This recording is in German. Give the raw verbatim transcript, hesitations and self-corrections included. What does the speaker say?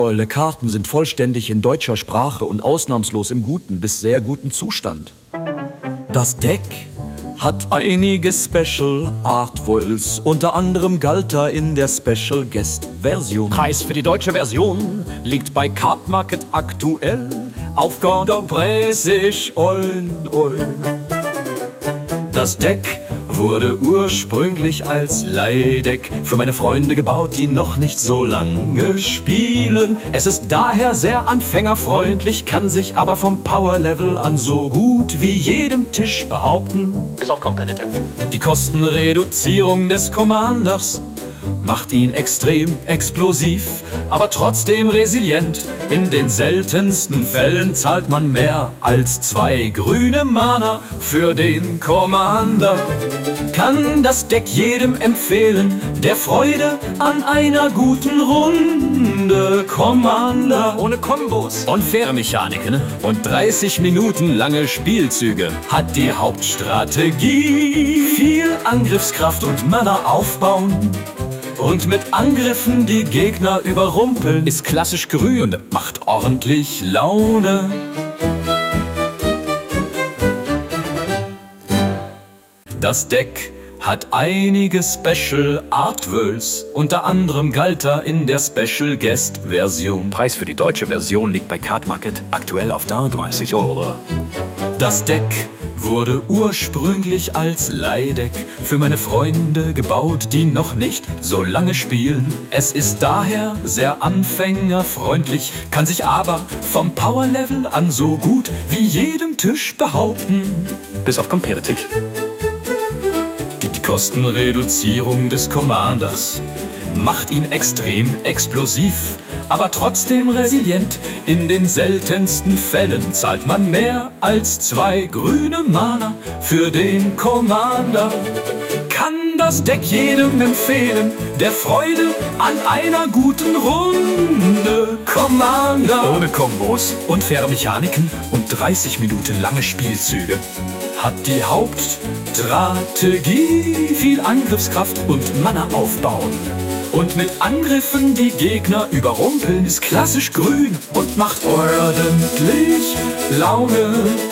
Alle Karten sind vollständig in deutscher Sprache und ausnahmslos im guten bis sehr guten Zustand. Das Deck hat einige Special Artworks, unter anderem galt er in der Special Guest Version. Preis für die deutsche Version liegt bei Card Market aktuell auf dreißig Euro. Das Deck wurde ursprünglich als Leihdeck für meine Freunde gebaut, die noch nicht so lange spielen. Es ist daher sehr anfängerfreundlich, kann sich aber vom Power-Level an so gut wie jedem Tisch behaupten. Ist auch competitive. Die Kostenreduzierung des Commanders macht ihn extrem explosiv, aber trotzdem resilient. In den seltensten Fällen zahlt man mehr als zwei grüne Mana für den Commander. Kann das Deck jedem empfehlen, der Freude an einer guten Runde. Commander Ohne Kombos und faire Mechaniken und dreißig Minuten lange Spielzüge hat die Hauptstrategie. Viel Angriffskraft und Mana aufbauen und mit Angriffen die Gegner überrumpeln. Ist klassisch grün, macht ordentlich Laune. Das Deck hat einige Special Artworks, unter anderem galt er in der Special Guest Version. Preis für die deutsche Version liegt bei Card Market aktuell auf dreißig Euro. Das Deck wurde ursprünglich als Leihdeck für meine Freunde gebaut, die noch nicht so lange spielen. Es ist daher sehr anfängerfreundlich, kann sich aber vom Power-Level an so gut wie jedem Tisch behaupten. Bis auf competitive. Die Kostenreduzierung des Commanders macht ihn extrem explosiv, aber trotzdem resilient. In den seltensten Fällen zahlt man mehr als zwei grüne Mana für den Commander. Kann das Deck jedem empfehlen, der Freude an einer guten Runde. Commander Ohne Kombos und faire Mechaniken und dreißig Minuten lange Spielzüge hat die Hauptstrategie. Viel Angriffskraft und Mana aufbauen und mit Angriffen die Gegner überrumpeln. Ist klassisch grün und macht ordentlich Laune.